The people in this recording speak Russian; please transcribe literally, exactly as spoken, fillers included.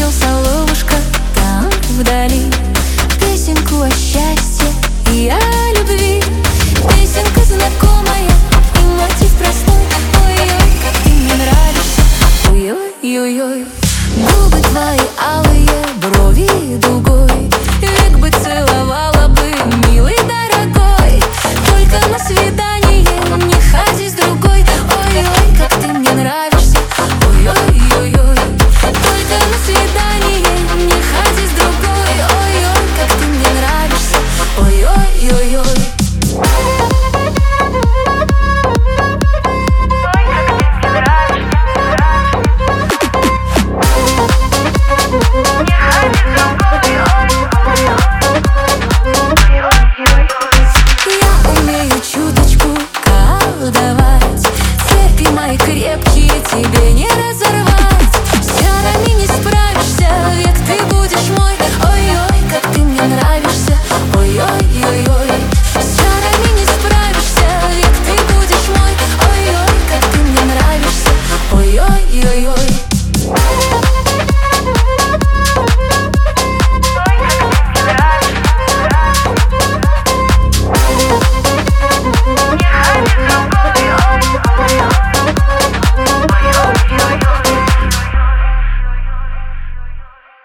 Проснулся ловушка там вдали, песенку о счастье и о любви. Песенка знакомая и мотив простой. Ой-ой, как ты мне нравишься, ой-ой-ой-ой. Губы твои алые, брови дугой, век бы целовала бы, милый дорогой. Только на свидание